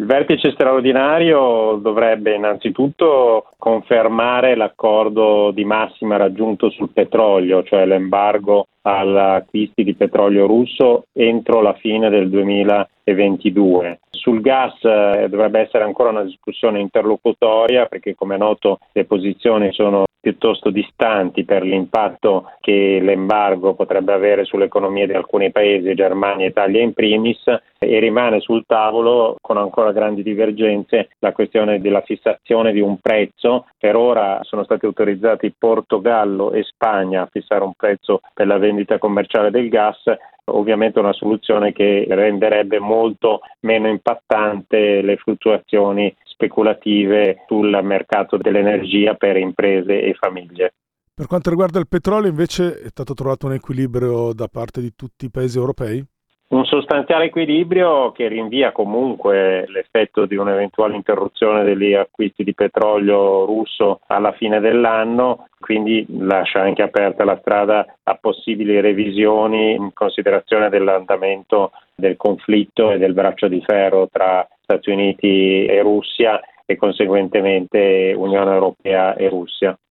Il vertice straordinario dovrebbe innanzitutto confermare l'accordo di massima raggiunto sul petrolio, cioè l'embargo agli acquisti di petrolio russo entro la fine del 2022. Sul gas dovrebbe essere ancora una discussione interlocutoria perché, come è noto, le posizioni sono piuttosto distanti per l'impatto che l'embargo potrebbe avere sulle economie di alcuni paesi, Germania e Italia in primis, e rimane sul tavolo con ancora grandi divergenze la questione della fissazione di un prezzo. Per ora sono stati autorizzati Portogallo e Spagna a fissare un prezzo per la vendita commerciale del gas, ovviamente una soluzione che renderebbe molto meno impattante le fluttuazioni speculative sul mercato dell'energia per imprese e famiglie. Per quanto riguarda il petrolio, invece, è stato trovato un equilibrio da parte di tutti i paesi europei? Un sostanziale equilibrio che rinvia comunque l'effetto di un'eventuale interruzione degli acquisti di petrolio russo alla fine dell'anno, quindi lascia anche aperta la strada a possibili revisioni in considerazione dell'andamento del conflitto e del braccio di ferro tra Stati Uniti e Russia e conseguentemente Unione Europea e Russia.